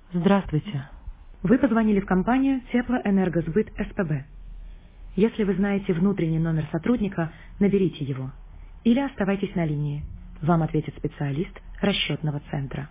Здравствуйте. Вы позвонили в компанию Теплоэнергосбыт СПБ. Если вы знаете внутренний номер сотрудника, наберите его. Или оставайтесь на линии. Вам ответит специалист расчетного центра.